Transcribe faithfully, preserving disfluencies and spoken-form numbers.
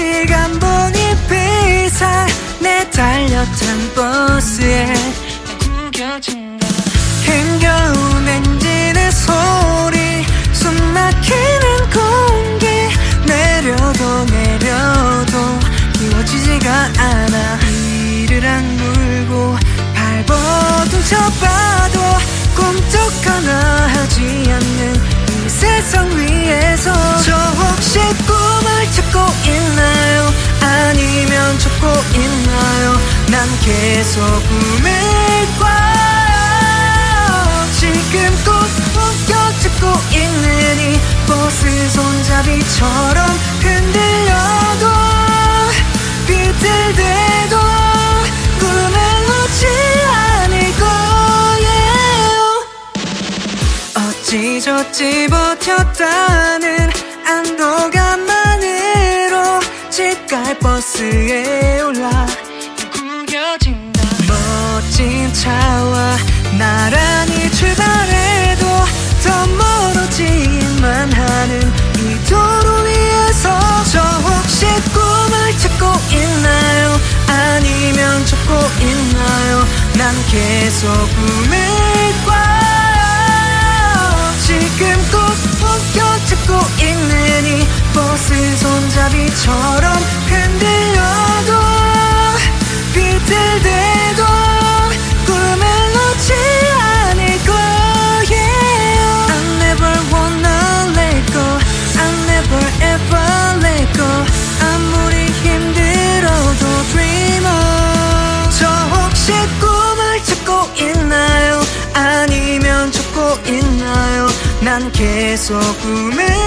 시간 보니 비상 내 달렸던 버스에 구겨진다. 힘겨운 엔진의 소리 숨 막히는 공기 내려도 내려도 끼워지지가 않아. 이를 악물고 발버둥 쳐봐도 꿈쩍 하나 하지 않는 이 세상 위에서 저 혹시 꿈을 찾고 있나요? 아니면 쫓고 있나요? 난 계속 꿈을 꿔요. 지금 꼭 웃겨잡고 있는 이 버스 손잡이처럼 흔들려도 비틀대도 꿈을 놓지 않을 거예요. 어찌저찌 버텼다는 안도감만으로 집갈 버스에 올라 구겨진다. 멋진 차와 나란히 출발해도 더 멀어지기만 하는 이 도로 위에서 저 혹시 꿈을 찾고 있나요? 아니면 쫓고 있나요? 난 계속 꿈을 꿔요. 지금 꼭 웃겨잡고 있는 이 버스 손잡이처럼 흔들려도 비틀대도 꿈을 놓지 않을 거예요. I never wanna let go. I never ever let go. 아무리 힘들어도 dream on. 저 혹시 꿈을 찾고 있나요? 아니면 쫓고 있나요? 난 계속 꿈을